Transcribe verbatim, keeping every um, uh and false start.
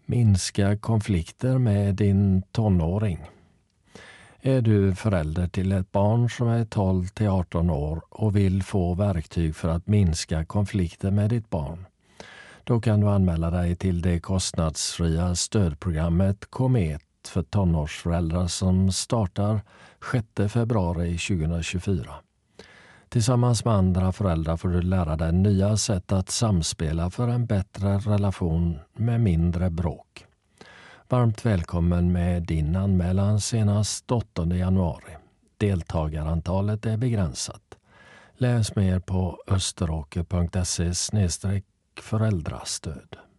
Minska konflikter med din tonåring. Är du förälder till ett barn som är tolv till arton år och vill få verktyg för att minska konflikter med ditt barn? Då kan du anmäla dig till det kostnadsfria stödprogrammet Komet för tonårsföräldrar som startar sjätte februari tjugohundratjugofyra. Tillsammans med andra föräldrar får du lära dig nya sätt att samspela för en bättre relation med mindre bråk. Varmt välkommen med din anmälan senast åttonde januari. Deltagarantalet är begränsat. Läs mer på österåker punkt se slash föräldrastöd.